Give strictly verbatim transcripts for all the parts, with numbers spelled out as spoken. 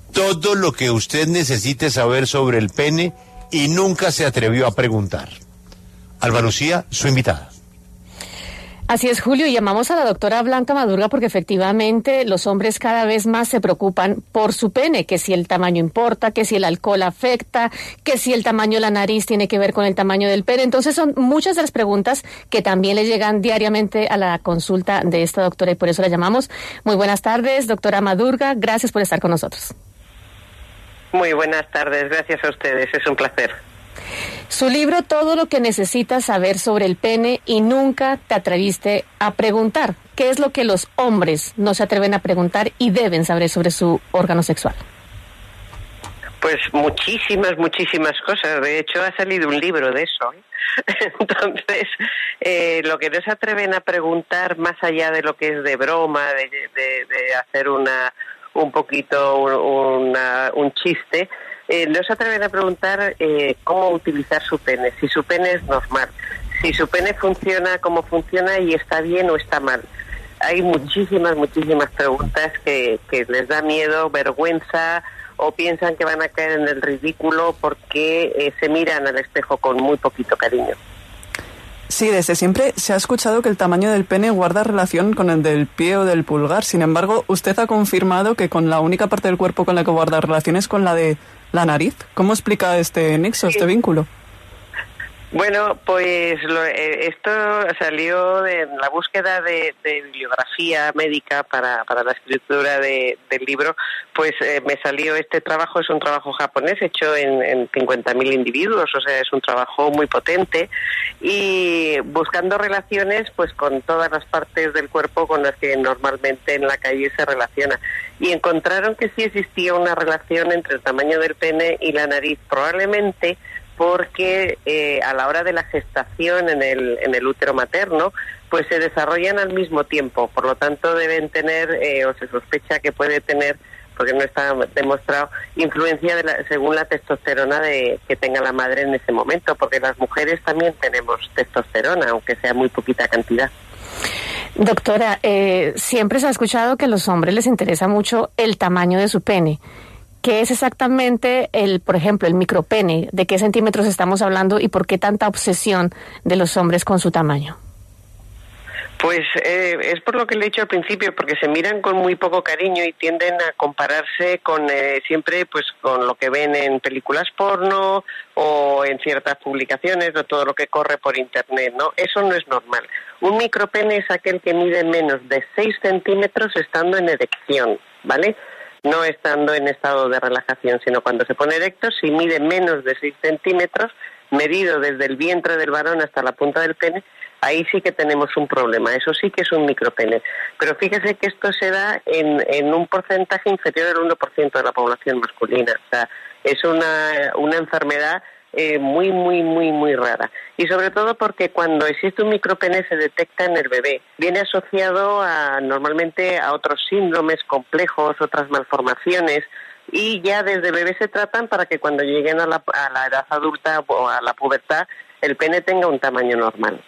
todo lo que usted necesite saber sobre el pene y nunca se atrevió a preguntar. Alba Lucía, su invitada. Así es, Julio, y llamamos a la doctora Blanca Madurga porque efectivamente los hombres cada vez más se preocupan por su pene, que si el tamaño importa, que si el alcohol afecta, que si el tamaño de la nariz tiene que ver con el tamaño del pene. Entonces son muchas de las preguntas que también le llegan diariamente a la consulta de esta doctora y por eso la llamamos. Muy buenas tardes, doctora Madurga, gracias por estar con nosotros. Muy buenas tardes, gracias a ustedes, es un placer. Su libro, Todo lo que necesitas saber sobre el pene y nunca te atreviste a preguntar. ¿Qué es lo que los hombres no se atreven a preguntar y deben saber sobre su órgano sexual? Pues muchísimas, muchísimas cosas. De hecho, ha salido un libro de eso, ¿eh? Entonces, eh, lo que no se atreven a preguntar, más allá de lo que es de broma, de, de, de hacer una un poquito una, un chiste, Eh, no se atreven a preguntar eh, cómo utilizar su pene, si su pene es normal, si su pene funciona, cómo funciona y está bien o está mal. Hay muchísimas, muchísimas preguntas que, que les da miedo, vergüenza o piensan que van a caer en el ridículo porque eh, se miran al espejo con muy poquito cariño. Sí, desde siempre se ha escuchado que el tamaño del pene guarda relación con el del pie o del pulgar. Sin embargo, usted ha confirmado que con la única parte del cuerpo con la que guarda relación es con la de la nariz. ¿Cómo explica este nexo, sí. este vínculo? Bueno, pues lo, eh, esto salió de la búsqueda de, de bibliografía médica para, para la escritura de, del libro, pues eh, me salió este trabajo, es un trabajo japonés hecho en, en cincuenta mil individuos, o sea, es un trabajo muy potente y buscando relaciones pues con todas las partes del cuerpo con las que normalmente en la calle se relaciona y encontraron que sí existía una relación entre el tamaño del pene y la nariz, probablemente porque eh, a la hora de la gestación en el, en el útero materno, pues se desarrollan al mismo tiempo, por lo tanto deben tener, eh, o se sospecha que puede tener, porque no está demostrado, influencia de la, según la testosterona de, que tenga la madre en ese momento, porque las mujeres también tenemos testosterona, aunque sea muy poquita cantidad. Doctora, eh, siempre se ha escuchado que a los hombres les interesa mucho el tamaño de su pene. ¿Qué es exactamente el, por ejemplo, el micropene? ¿De qué centímetros estamos hablando y por qué tanta obsesión de los hombres con su tamaño? Pues eh, es por lo que le he dicho al principio, porque se miran con muy poco cariño y tienden a compararse con eh, siempre pues con lo que ven en películas porno o en ciertas publicaciones o todo lo que corre por internet, ¿no? Eso no es normal. Un micropene es aquel que mide menos de seis centímetros estando en erección, ¿vale? No estando en estado de relajación, sino cuando se pone erecto, si mide menos de seis centímetros, medido desde el vientre del varón hasta la punta del pene, ahí sí que tenemos un problema, eso sí que es un micropene. Pero fíjese que esto se da en, en un porcentaje inferior al uno por ciento de la población masculina, o sea, es una, una enfermedad eh, muy, muy, muy, muy rara. Y sobre todo porque cuando existe un micropene se detecta en el bebé. Viene asociado a, normalmente a otros síndromes complejos, otras malformaciones, y ya desde bebé se tratan para que cuando lleguen a la, a la edad adulta o a la pubertad, el pene tenga un tamaño normal.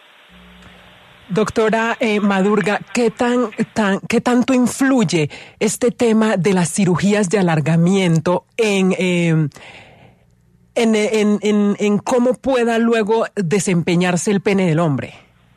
Doctora eh, Madurga, ¿qué tan, tan, ¿qué tanto influye este tema de las cirugías de alargamiento en... Eh, En, en, en, en cómo pueda luego desempeñarse el pene del hombre?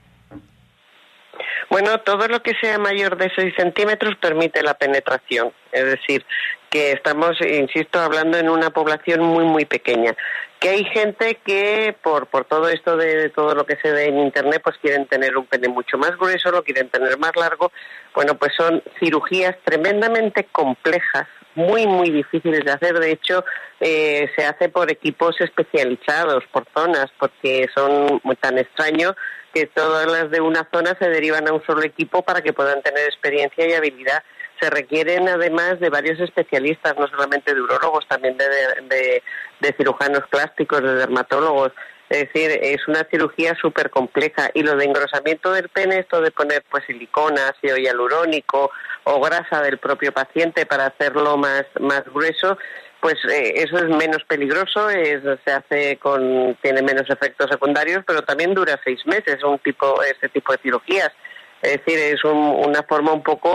Bueno, todo lo que sea mayor de seis centímetros permite la penetración. Es decir, que estamos, insisto, hablando en una población muy, muy pequeña. Que hay gente que, por, por todo esto de, de todo lo que se ve en Internet, pues quieren tener un pene mucho más grueso, lo quieren tener más largo. Bueno, pues son cirugías tremendamente complejas, muy, muy difíciles de hacer. De hecho, eh, se hace por equipos especializados, por zonas, porque son muy tan extraños que todas las de una zona se derivan a un solo equipo para que puedan tener experiencia y habilidad. Se requieren además de varios especialistas, no solamente de urólogos, también de, de, de cirujanos plásticos, de dermatólogos. Es decir, es una cirugía súper compleja. Y lo de engrosamiento del pene, esto de poner pues silicona, ácido hialurónico o grasa del propio paciente para hacerlo más, más grueso, pues eh, eso es menos peligroso, es, se hace con, tiene menos efectos secundarios, pero también dura seis meses un tipo, este tipo de cirugías. Es decir, es un, una forma un poco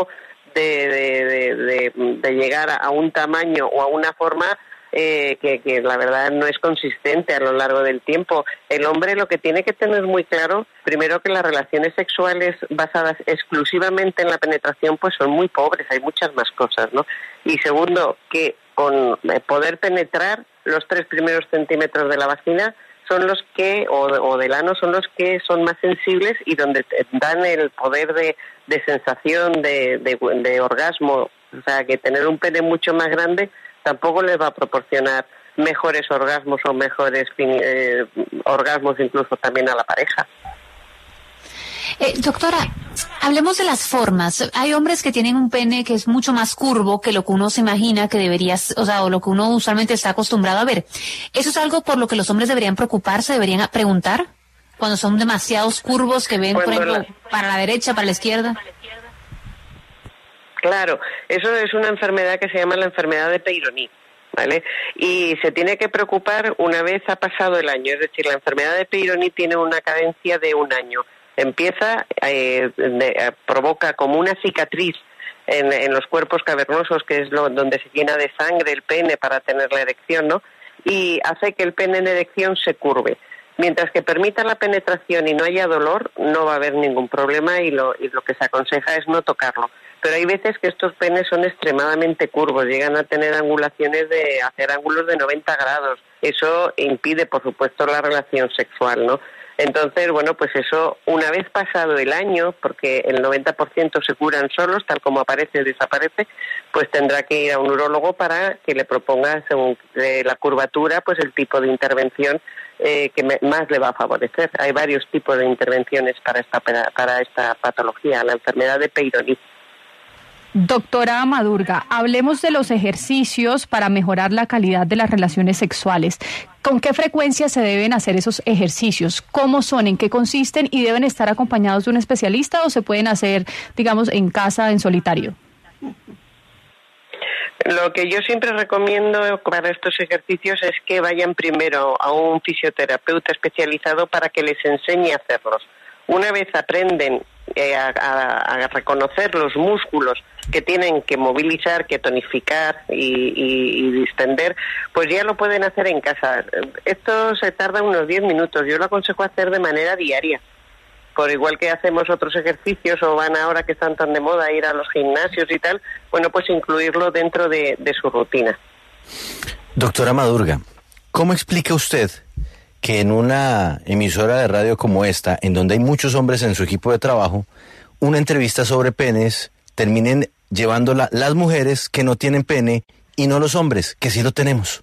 de, de, de, de, de llegar a un tamaño o a una forma eh, que, que la verdad no es consistente a lo largo del tiempo. El hombre lo que tiene que tener muy claro, primero, que las relaciones sexuales basadas exclusivamente en la penetración pues son muy pobres, hay muchas más cosas, ¿no? Y segundo, que con poder penetrar los tres primeros centímetros de la vagina son los que, o, o del ano, son los que son más sensibles y donde dan el poder de, de sensación, de, de, de orgasmo. O sea, que tener un pene mucho más grande tampoco les va a proporcionar mejores orgasmos o mejores eh, orgasmos incluso también a la pareja. Eh, doctora, hablemos de las formas. Hay hombres que tienen un pene que es mucho más curvo que lo que uno se imagina que debería, o sea, o lo que uno usualmente está acostumbrado a ver. ¿Eso es algo por lo que los hombres deberían preocuparse, deberían preguntar? Cuando son demasiados curvos que ven, Cuando por ejemplo, la... para la derecha, para la izquierda. Claro, eso es una enfermedad que se llama la enfermedad de Peyronie, ¿vale? Y se tiene que preocupar una vez ha pasado el año, es decir, la enfermedad de Peyronie tiene una cadencia de un año. Empieza, eh, de, provoca como una cicatriz en, en los cuerpos cavernosos, que es lo, donde se llena de sangre el pene para tener la erección, ¿no? Y hace que el pene en erección se curve. Mientras que permita la penetración y no haya dolor, no va a haber ningún problema y lo, y lo que se aconseja es no tocarlo. Pero hay veces que estos penes son extremadamente curvos, llegan a tener angulaciones de hacer ángulos de noventa grados. Eso impide, por supuesto, la relación sexual, ¿no? Entonces, bueno, pues eso, una vez pasado el año, porque el noventa por ciento se curan solos, tal como aparece o desaparece, pues tendrá que ir a un urólogo para que le proponga, según la curvatura, pues el tipo de intervención eh, que me, más le va a favorecer. Hay varios tipos de intervenciones para esta, para esta patología, la enfermedad de Peyronie. Doctora Madurga, hablemos de los ejercicios para mejorar la calidad de las relaciones sexuales. ¿Con qué frecuencia se deben hacer esos ejercicios? ¿Cómo son? ¿En qué consisten? ¿Y deben estar acompañados de un especialista o se pueden hacer, digamos, en casa, en solitario? Lo que yo siempre recomiendo para estos ejercicios es que vayan primero a un fisioterapeuta especializado para que les enseñe a hacerlos. Una vez aprenden eh, a, a, a reconocer los músculos que tienen que movilizar, que tonificar y, y, y distender, pues ya lo pueden hacer en casa. Esto se tarda unos diez minutos. Yo lo aconsejo hacer de manera diaria. Por igual que hacemos otros ejercicios o van ahora que están tan de moda ir a los gimnasios y tal, bueno, pues incluirlo dentro de, de su rutina. Doctora Madurga, ¿cómo explica usted que en una emisora de radio como esta, en donde hay muchos hombres en su equipo de trabajo, una entrevista sobre penes terminen llevándola las mujeres que no tienen pene y no los hombres, que sí lo tenemos?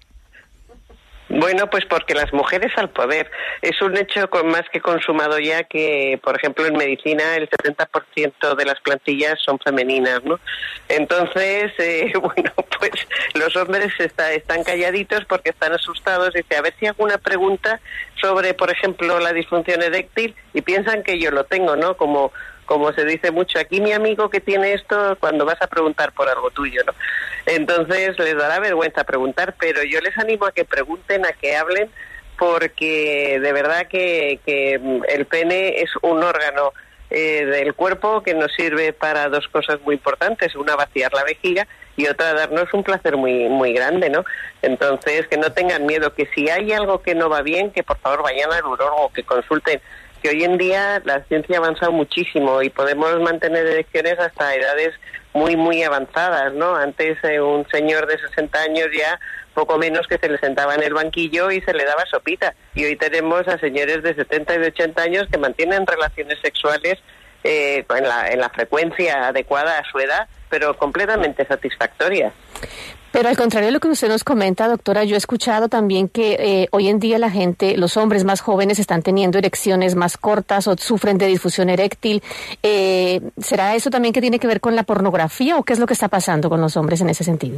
Bueno, pues porque las mujeres al poder. Es un hecho con más que consumado ya que, por ejemplo, en medicina el setenta por ciento de las plantillas son femeninas, ¿no? Entonces, eh, bueno, pues los hombres está, están calladitos porque están asustados. Dice, a ver si hago una pregunta sobre, por ejemplo, la disfunción eréctil y piensan que yo lo tengo, ¿no? Como... Como se dice mucho, aquí mi amigo que tiene esto cuando vas a preguntar por algo tuyo, ¿no? Entonces les dará vergüenza preguntar, pero yo les animo a que pregunten, a que hablen, porque de verdad que, que el pene es un órgano eh, del cuerpo que nos sirve para dos cosas muy importantes, una vaciar la vejiga y otra darnos un placer muy muy grande, ¿no? Entonces que no tengan miedo, que si hay algo que no va bien, que por favor vayan al urólogo, que consulten. Que hoy en día la ciencia ha avanzado muchísimo y podemos mantener erecciones hasta edades muy, muy avanzadas, ¿no? Antes eh, un señor de sesenta años ya poco menos que se le sentaba en el banquillo y se le daba sopita. Y hoy tenemos a señores de setenta y de ochenta años que mantienen relaciones sexuales eh, en, la, en la frecuencia adecuada a su edad, pero completamente satisfactorias. Pero al contrario de lo que usted nos comenta, doctora, yo he escuchado también que eh, hoy en día la gente, los hombres más jóvenes están teniendo erecciones más cortas o sufren de disfunción eréctil. Eh, ¿Será eso también que tiene que ver con la pornografía o qué es lo que está pasando con los hombres en ese sentido?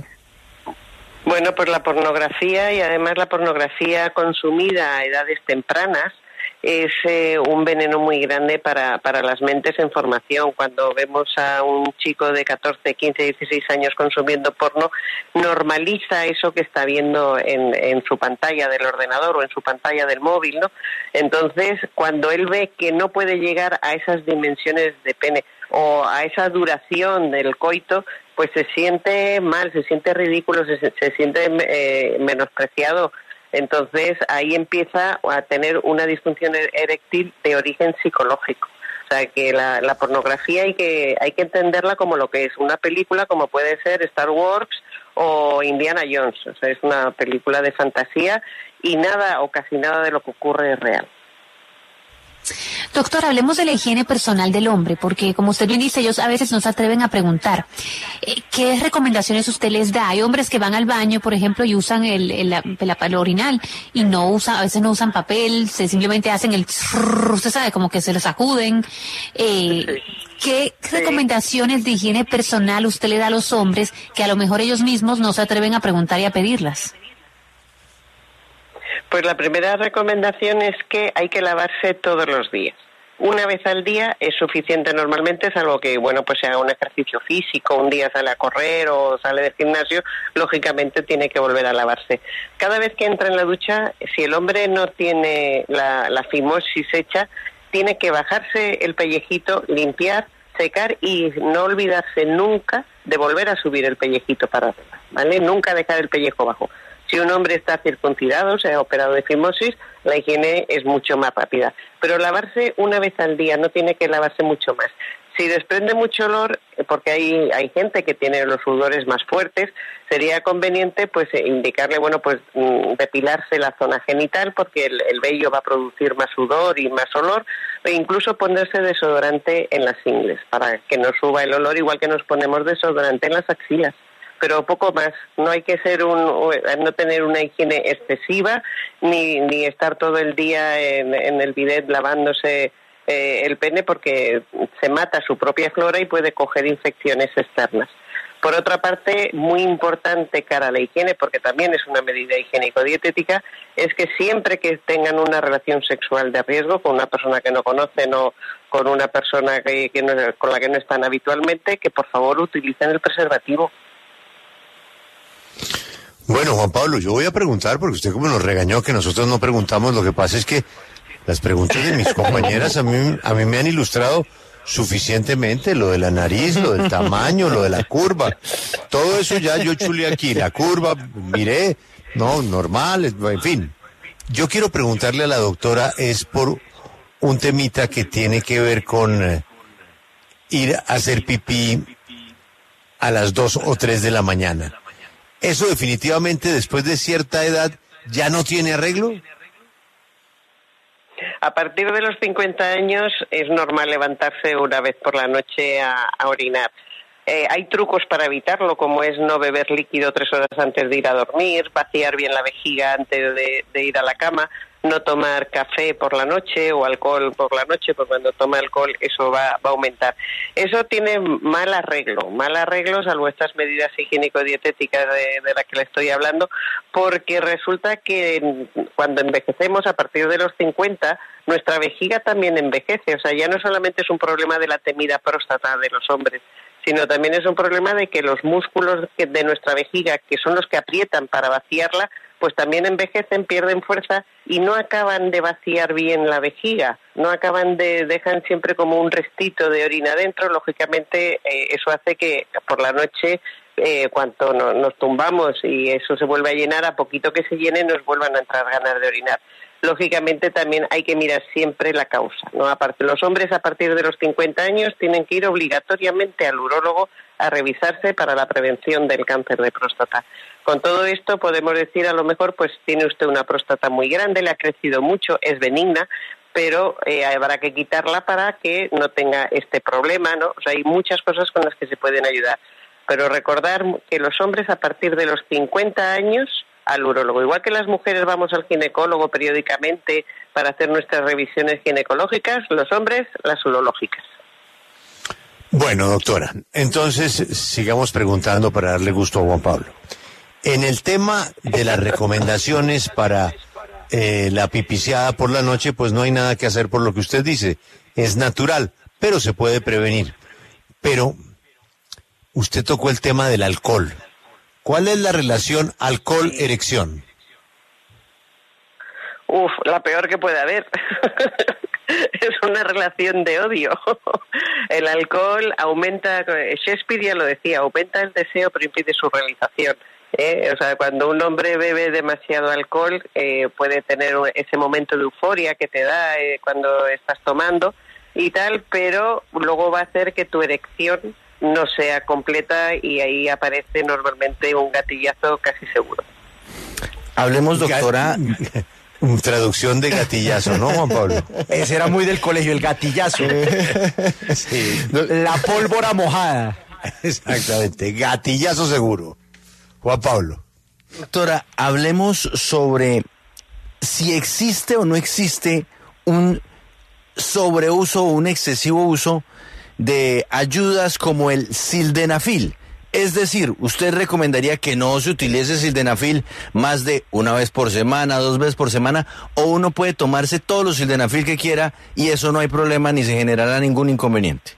Bueno, pues la pornografía y además la pornografía consumida a edades tempranas es eh, un veneno muy grande para, para las mentes en formación. Cuando vemos a un chico de catorce, quince, dieciséis años consumiendo porno, normaliza eso que está viendo en, en su pantalla del ordenador o en su pantalla del móvil, ¿no? Entonces, cuando él ve que no puede llegar a esas dimensiones de pene, o a esa duración del coito, pues se siente mal, se siente ridículo, se, se siente eh, menospreciado. Entonces ahí empieza a tener una disfunción eréctil de origen psicológico. O sea, que la, la pornografía hay que hay que entenderla como lo que es una película, como puede ser Star Wars o Indiana Jones. O sea, es una película de fantasía y nada o casi nada de lo que ocurre es real. Doctor, hablemos de la higiene personal del hombre, porque como usted bien dice, ellos a veces no se atreven a preguntar. ¿Qué recomendaciones usted les da? Hay hombres que van al baño, por ejemplo, y usan el, el, el, el orinal y no usan, a veces no usan papel, se simplemente hacen el, usted sabe, como que se lo sacuden. Eh, ¿Qué recomendaciones de higiene personal usted le da a los hombres que a lo mejor ellos mismos no se atreven a preguntar y a pedirlas? Pues la primera recomendación es que hay que lavarse todos los días. Una vez al día es suficiente normalmente, salvo que, bueno, pues se haga un ejercicio físico, un día sale a correr o sale del gimnasio, lógicamente tiene que volver a lavarse. Cada vez que entra en la ducha, si el hombre no tiene la, la fimosis hecha, tiene que bajarse el pellejito, limpiar, secar y no olvidarse nunca de volver a subir el pellejito para arriba, ¿vale? Nunca dejar el pellejo bajo. Si un hombre está circuncidado, se ha operado de fimosis, la higiene es mucho más rápida. Pero lavarse una vez al día, no tiene que lavarse mucho más. Si desprende mucho olor, porque hay hay gente que tiene los sudores más fuertes, sería conveniente pues indicarle, bueno, pues depilarse la zona genital, porque el, el vello va a producir más sudor y más olor, e incluso ponerse desodorante en las ingles, para que no suba el olor, igual que nos ponemos desodorante en las axilas. Pero poco más. No hay que ser un, no tener una higiene excesiva, ni ni estar todo el día en, en el bidet lavándose eh, el pene, porque se mata su propia flora y puede coger infecciones externas. Por otra parte, muy importante cara a la higiene, porque también es una medida higiénico-dietética, es que siempre que tengan una relación sexual de riesgo con una persona que no conocen o con una persona que, que no, con la que no están habitualmente, que por favor utilicen el preservativo. Bueno, Juan Pablo, yo voy a preguntar, porque usted como nos regañó que nosotros no preguntamos, lo que pasa es que las preguntas de mis compañeras a mí, a mí me han ilustrado suficientemente, lo de la nariz, lo del tamaño, lo de la curva, todo eso ya yo chulé aquí, la curva, miré, no, normal, en fin. Yo quiero preguntarle a la doctora, es por un temita que tiene que ver con eh, ir a hacer pipí a las dos o tres de la mañana. ¿Eso definitivamente después de cierta edad ya no tiene arreglo? A partir de los cincuenta años es normal levantarse una vez por la noche a, a orinar. Eh, hay trucos para evitarlo, como es no beber líquido tres horas antes de ir a dormir, vaciar bien la vejiga antes de, de ir a la cama, no tomar café por la noche o alcohol por la noche, porque cuando toma alcohol eso va, va a aumentar. Eso tiene mal arreglo, mal arreglo salvo estas medidas higiénico-dietéticas de, de las que le estoy hablando, porque resulta que cuando envejecemos a partir de los cincuenta, nuestra vejiga también envejece. O sea, ya no solamente es un problema de la temida próstata de los hombres, sino también es un problema de que los músculos de nuestra vejiga, que son los que aprietan para vaciarla, pues también envejecen, pierden fuerza y no acaban de vaciar bien la vejiga, no acaban de, dejan siempre como un restito de orina dentro. Lógicamente eh, eso hace que por la noche, eh, cuando no, nos tumbamos y eso se vuelve a llenar, a poquito que se llene nos vuelvan a entrar ganas de orinar. Lógicamente también hay que mirar siempre la causa, ¿no? Aparte, los hombres a partir de los cincuenta años tienen que ir obligatoriamente al urólogo a revisarse para la prevención del cáncer de próstata. Con todo esto podemos decir, a lo mejor pues tiene usted una próstata muy grande, le ha crecido mucho, es benigna, pero eh, habrá que quitarla para que no tenga este problema, ¿no? O sea, hay muchas cosas con las que se pueden ayudar, pero recordar que los hombres a partir de los cincuenta años al urólogo. Igual que las mujeres vamos al ginecólogo periódicamente para hacer nuestras revisiones ginecológicas, los hombres las urológicas. Bueno, doctora, entonces sigamos preguntando para darle gusto a Juan Pablo. En el tema de las recomendaciones para eh, la pipiciada por la noche, pues no hay nada que hacer por lo que usted dice. Es natural, pero se puede prevenir. Pero usted tocó el tema del alcohol. ¿Cuál es la relación alcohol-erección? Uf, la peor que puede haber. es una relación de odio. El alcohol aumenta, Shakespeare ya lo decía, aumenta el deseo pero impide su realización. ¿eh? O sea, cuando un hombre bebe demasiado alcohol eh, puede tener ese momento de euforia que te da eh, cuando estás tomando y tal, pero luego va a hacer que tu erección no sea completa y ahí aparece normalmente un gatillazo casi seguro. Hablemos, doctora... Traducción de gatillazo, ¿no, Juan Pablo? Ese era muy del colegio, el gatillazo. Sí. La pólvora mojada. Exactamente, gatillazo seguro. Juan Pablo. Doctora, hablemos sobre si existe o no existe un sobreuso o un excesivo uso de ayudas como el sildenafil. Es decir, ¿usted recomendaría que no se utilice sildenafil más de una vez por semana, dos veces por semana, o uno puede tomarse todos los sildenafil que quiera y eso no hay problema ni se generará ningún inconveniente?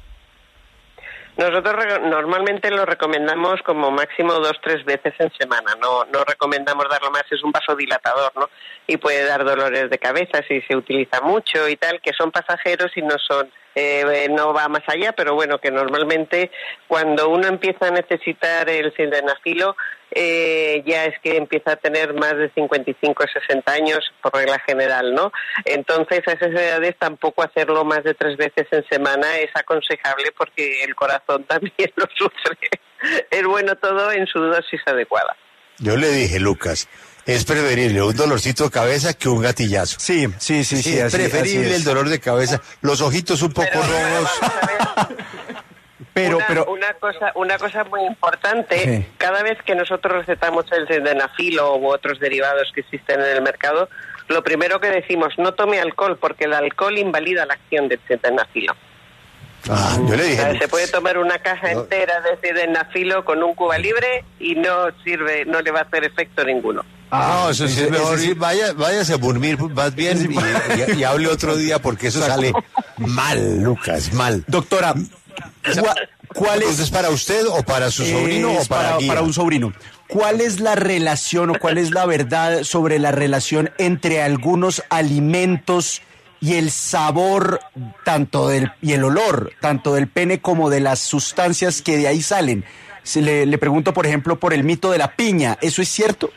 Nosotros normalmente lo recomendamos como máximo dos, tres veces en semana. No, no recomendamos darlo más, es un vasodilatador, ¿no? Y puede dar dolores de cabeza si se utiliza mucho y tal, que son pasajeros y no son, eh, no va más allá, pero bueno, que normalmente cuando uno empieza a necesitar el sildenafilo, eh, ya es que empieza a tener más de cincuenta y cinco a sesenta años por regla general, ¿no? Entonces a esas edades tampoco hacerlo más de tres veces en semana es aconsejable porque el corazón también lo sufre. Es bueno todo en su dosis adecuada. Yo le dije, Lucas, es preferible un dolorcito de cabeza que un gatillazo. Sí, sí, sí, sí. sí es así, preferible así es. el dolor de cabeza, los ojitos un poco Pero, rojos. Pero, una, pero... una cosa, una cosa muy importante, Sí. cada vez que nosotros recetamos el sildenafilo u otros derivados que existen en el mercado, lo primero que decimos, no tome alcohol, porque el alcohol invalida la acción del sildenafilo. Ah, yo le O dije. sea, se puede tomar una caja No. entera de sildenafilo con un Cuba Libre y no sirve, no le va a hacer efecto ninguno. Ah, no, eso sí es ese- mejor. ese sí. Vaya, váyase a dormir más bien y, y- y hable otro día porque eso sale mal, Lucas, mal. Doctora, ¿cuál, cuál ¿Eso es es... para usted o para su sobrino Es o para, Guía? para un sobrino. ¿Cuál es la relación o cuál es la verdad sobre la relación entre algunos alimentos y el sabor tanto del y el olor tanto del pene como de las sustancias que de ahí salen? Se le, le pregunto, por ejemplo, por el mito de la piña. ¿Eso es cierto?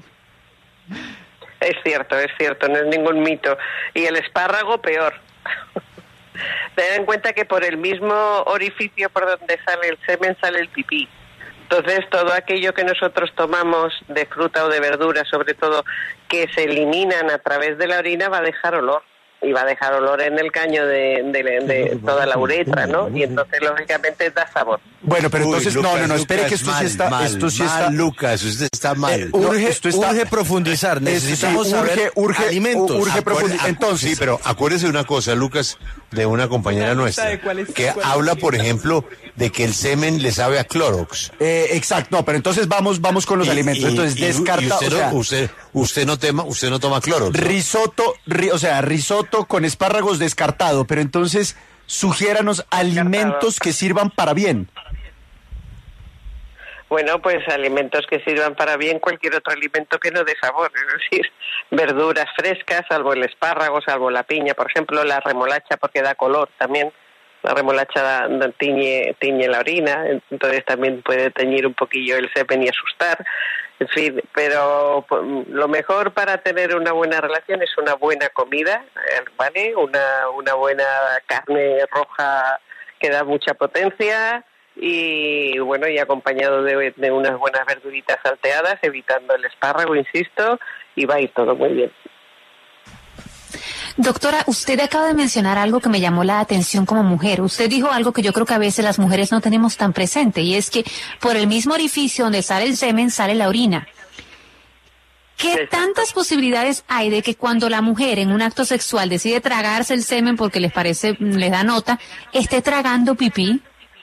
Es cierto, es cierto, no es ningún mito. Y el espárrago, peor. Ten en cuenta que por el mismo orificio por donde sale el semen sale el pipí. Entonces, todo aquello que nosotros tomamos de fruta o de verdura, sobre todo, que se eliminan a través de la orina, va a dejar olor. Y va a dejar olor en el caño de, de, de toda la uretra, ¿no? Y entonces, lógicamente, da sabor. Bueno, pero Uy, entonces, Lucas, no, no, no, espere Lucas, que esto mal, sí está... mal, esto sí mal, está... Lucas, usted está mal. Eh, no, Urge, esto está- urge profundizar, necesitamos sí, saber urge, urge, alimentos. urge Acuerde- profundizar. acu- Entonces, sí, pero acuérdese de una cosa, Lucas, de una compañera Una nuestra, lista de cuál es- que cuál es- habla, por ejemplo, de que el semen le sabe a Clorox. eh, exacto, no, pero entonces vamos, vamos con los Y- alimentos. y- Entonces, y- y descarta, usted, o sea, no, usted, usted no tema, usted no toma Clorox, ¿no? risotto, ri- o sea, risotto con espárragos descartado, pero entonces sugiéranos alimentos que sirvan para bien. Bueno, pues alimentos que sirvan para bien, cualquier otro alimento que no dé sabor, es decir, verduras frescas, salvo el espárrago, salvo la piña, por ejemplo, la remolacha porque da color también, la remolacha da- da- tiñe, tiñe la orina, entonces también puede teñir un poquillo el semen y asustar, en fin, pero pues, lo mejor para tener una buena relación es una buena comida, eh, ¿vale? Una, una buena carne roja que da mucha potencia, y bueno, y acompañado de, de unas buenas verduritas salteadas, evitando el espárrago, insisto, y va a ir todo muy bien. Doctora, usted acaba de mencionar algo que me llamó la atención como mujer. Usted dijo algo que yo creo que a veces las mujeres no tenemos tan presente, y es que por el mismo orificio donde sale el semen sale la orina. ¿Qué Exacto. tantas posibilidades hay de que cuando la mujer en un acto sexual decide tragarse el semen porque les parece, les da nota, esté tragando pipí?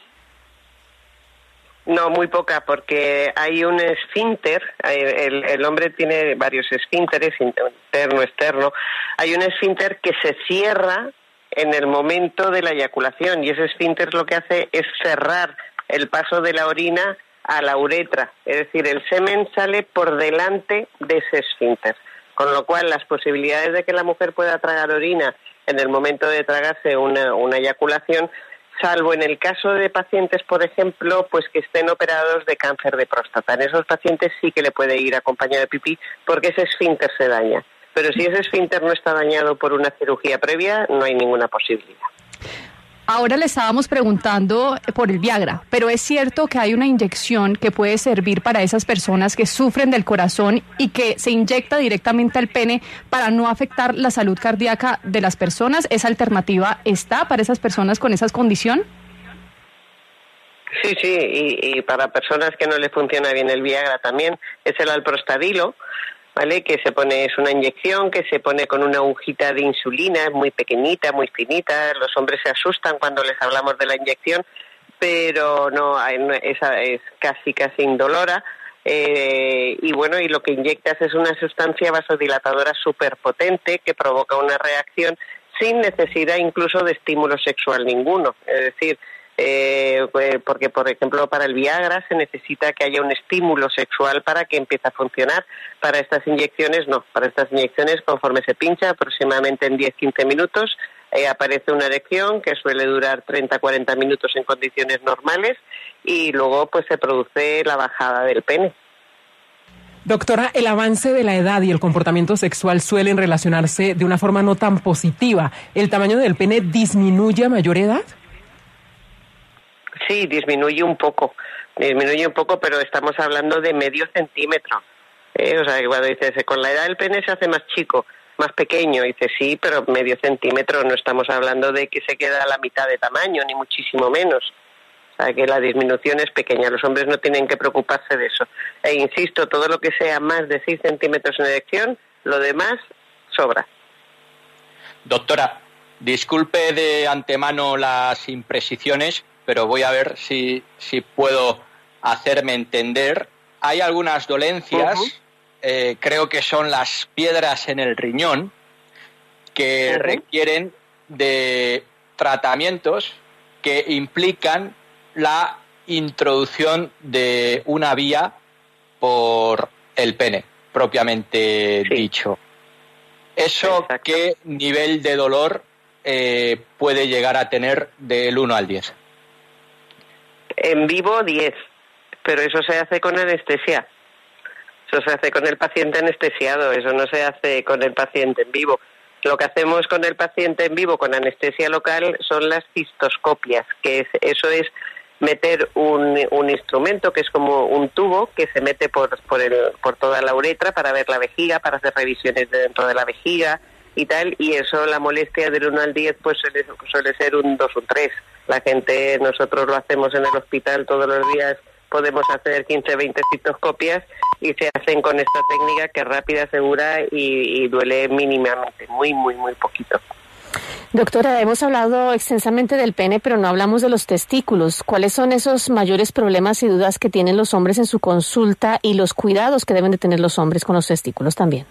No, muy poca, porque hay un esfínter, hay- el, el hombre tiene varios esfínteres, interno, externo, hay un esfínter que se cierra en el momento de la eyaculación, y ese esfínter lo que hace es cerrar el paso de la orina a la uretra, es decir, el semen sale por delante de ese esfínter, con lo cual las posibilidades de que la mujer pueda tragar orina en el momento de tragarse una, una eyaculación, salvo en el caso de pacientes, por ejemplo, pues que estén operados de cáncer de próstata. En esos pacientes sí que le puede ir acompañado de pipí porque ese esfínter se daña. Pero si ese esfínter no está dañado por una cirugía previa, no hay ninguna posibilidad. Ahora le estábamos preguntando por el Viagra, pero es cierto que hay una inyección que puede servir para esas personas que sufren del corazón y que se inyecta directamente al pene para no afectar la salud cardíaca de las personas. ¿Esa alternativa está para esas personas con esa condición? Sí, sí, y, y para personas que no les funciona bien el Viagra también es el alprostadilo, ¿vale? Que se pone, es una inyección que se pone con una agujita de insulina, muy pequeñita, muy finita. Los hombres se asustan cuando les hablamos de la inyección, pero no, esa es casi casi indolora. Eh, y bueno, y lo que inyectas es una sustancia vasodilatadora súper potente que provoca una reacción sin necesidad incluso de estímulo sexual ninguno. Es decir, Eh, pues porque, por ejemplo, para el Viagra se necesita que haya un estímulo sexual para que empiece a funcionar. Para estas inyecciones no, para estas inyecciones conforme se pincha aproximadamente en diez a quince minutos eh, aparece una erección que suele durar treinta a cuarenta minutos en condiciones normales y luego pues se produce la bajada del pene. Doctora, el avance de la edad y el comportamiento sexual suelen relacionarse de una forma no tan positiva. ¿El tamaño del pene disminuye a mayor edad? Sí, disminuye un poco, disminuye un poco, pero estamos hablando de medio centímetro. ¿eh? O sea, que cuando dices, con la edad el pene se hace más chico, más pequeño, dices, sí, pero medio centímetro, no estamos hablando de que se queda a la mitad de tamaño, ni muchísimo menos. O sea, que la disminución es pequeña, los hombres no tienen que preocuparse de eso. E insisto, todo lo que sea más de seis centímetros en erección, lo demás sobra. Doctora, disculpe de antemano las imprecisiones, pero voy a ver si, si puedo hacerme entender. Hay algunas dolencias, uh-huh. eh, creo que son las piedras en el riñón, que uh-huh. requieren de tratamientos que implican la introducción de una vía por el pene, propiamente sí. dicho. ¿Eso Exacto. qué nivel de dolor eh, puede llegar a tener del uno al diez? En vivo diez, pero eso se hace con anestesia. Eso se hace con el paciente anestesiado, eso no se hace con el paciente en vivo. Lo que hacemos con el paciente en vivo con anestesia local son las cistoscopias, que es, eso es meter un, un instrumento que es como un tubo que se mete por, por, el, por toda la uretra para ver la vejiga, para hacer revisiones de dentro de la vejiga y tal, y eso, la molestia del uno al diez pues suele, suele ser un dos o un tres. La gente, nosotros lo hacemos en el hospital todos los días, podemos hacer quince, veinte citoscopias y se hacen con esta técnica que es rápida, segura y, y duele mínimamente, muy, muy, muy poquito. Doctora, hemos hablado extensamente del pene, pero no hablamos de los testículos. ¿Cuáles son esos mayores problemas y dudas que tienen los hombres en su consulta y los cuidados que deben de tener los hombres con los testículos también?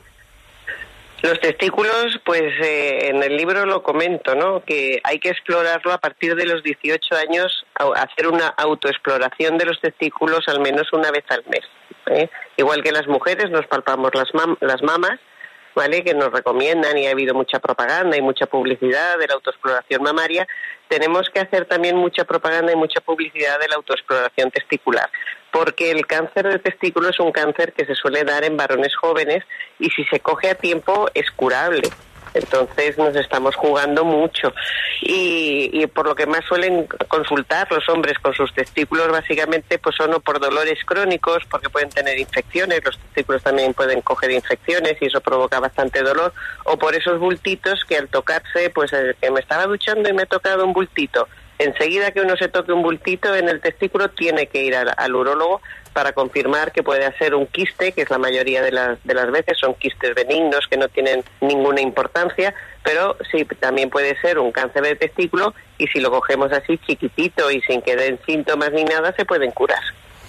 Los testículos, pues eh, en el libro lo comento, ¿no? Que hay que explorarlo a partir de los dieciocho años, hacer una autoexploración de los testículos al menos una vez al mes. ¿eh? Igual que las mujeres nos palpamos las, mam- las mamas, ¿vale? Que nos recomiendan y ha habido mucha propaganda y mucha publicidad de la autoexploración mamaria. Tenemos que hacer también mucha propaganda y mucha publicidad de la autoexploración testicular, porque el cáncer de testículo es un cáncer que se suele dar en varones jóvenes y si se coge a tiempo es curable. Entonces nos estamos jugando mucho y, y por lo que más suelen consultar los hombres con sus testículos básicamente pues son o por dolores crónicos porque pueden tener infecciones, los testículos también pueden coger infecciones y eso provoca bastante dolor, o por esos bultitos que al tocarse, pues eh, que me estaba duchando y me he tocado un bultito. Enseguida que uno se toque un bultito en el testículo tiene que ir al, al urólogo para confirmar que puede ser un quiste, que es la mayoría de las, de las veces son quistes benignos que no tienen ninguna importancia, pero sí también puede ser un cáncer de testículo y si lo cogemos así chiquitito y sin que den síntomas ni nada se pueden curar.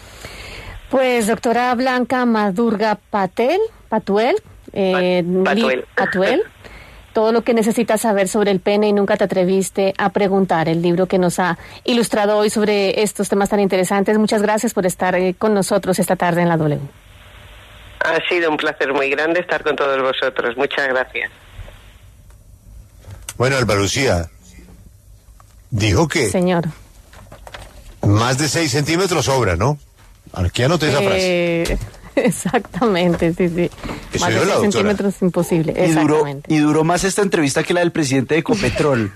Pues doctora Blanca Madurga Patel, Patuel, eh, Patuel. Patuel. Todo lo que necesitas saber sobre el pene y nunca te atreviste a preguntar, el libro que nos ha ilustrado hoy sobre estos temas tan interesantes. Muchas gracias por estar eh, con nosotros esta tarde en la W. Ha sido un placer muy grande estar con todos vosotros. Muchas gracias. Bueno, Alba Lucía dijo que Señor. más de seis centímetros sobra, ¿no? Aquí anoté esa frase. Eh, exactamente, sí, sí. Eso Más de dijo la seis doctora. centímetros imposible. Y duró, Exactamente. y duró más esta entrevista que la del presidente de Ecopetrol.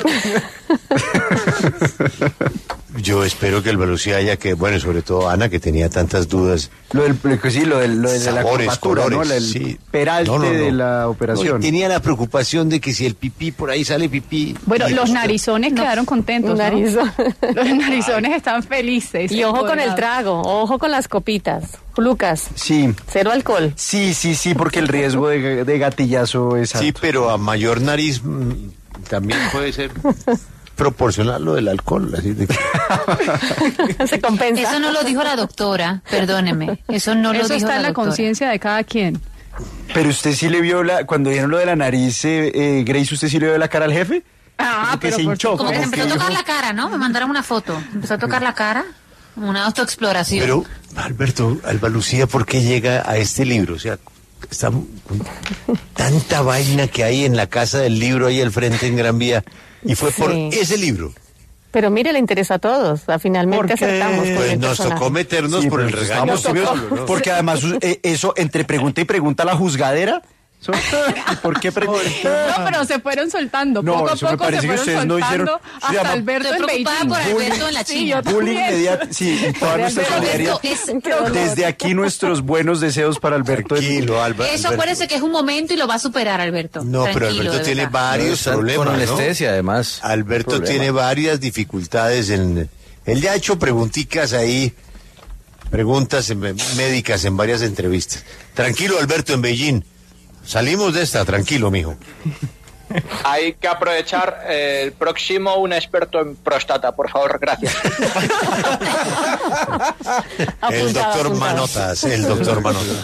Yo espero que Alba Lucía haya que, bueno, sobre todo Ana, que tenía tantas dudas. Lo del, sí, lo del, lo de la Sabores, curvatura, ¿no? colores, El sí. peralte No, no, no. de la No, operación. y tenía la preocupación de que si el pipí, por ahí sale pipí. Bueno, y los usted- narizones quedaron contentos, Un ¿no? narizón. Los narizones están felices. Y ojo con el empoderados. trago, ojo con las copitas. Lucas, Sí, cero alcohol. sí, sí, sí, porque el riesgo de, de gatillazo es alto. Sí, pero a mayor nariz mm, también puede ser proporcional lo del alcohol. Así de que- Se compensa. Eso no lo dijo la doctora, perdóneme. Eso no lo Eso dijo está en la doctora. conciencia de cada quien. Pero usted sí le vio la, cuando dijeron lo de la nariz, eh, eh, Grace, ¿usted sí le vio la cara al jefe? Ah, Como que pero se por hinchó, Como que se como empezó a que tocar dijo- la cara, ¿no? Me mandaron una foto. Empezó a tocar la cara, como una autoexploración. Pero, Alberto, Alba Lucía, ¿por qué llega a este libro? O sea, está tanta vaina que hay en la casa del libro ahí al frente en Gran Vía. Y fue por Sí. ese libro. Pero mire, le interesa a todos. Ah, Finalmente ¿Por qué? acertamos con Pues el nos personaje. tocó meternos Sí, por el pero regaño. estamos curiosos, ¿no? porque además eh, eso entre pregunta y pregunta la juzgadera. Eso- ¿Y ¿Por qué pregunta? No, pero se fueron soltando. No, poco a eso me poco parece se que fueron ustedes no soltando hicieron- se hasta llama- Alberto Estoy en preocupada Beijing. por Alberto en la Sí, China. yo Bullying también. inmediato, sí, y toda nuestra Pero solidaridad. esto es- Desde aquí nuestros buenos deseos para Alberto. Tranquilo, Alba- Eso Alberto. acuérdese que es un momento y lo va a superar, Alberto. No, pero Tranquilo, Alberto de tiene verdad. varios Están problemas, con ¿no? anestesia, además. Alberto Problema. tiene varias dificultades en... Él ya ha hecho preguntitas ahí, preguntas en- médicas en varias entrevistas. Tranquilo, Alberto, en Beijing. Salimos de esta, tranquilo, mijo. Hay que aprovechar eh, el próximo un experto en próstata, por favor, gracias. El Apuntado, doctor apuntado. Manotas, el doctor Manotas.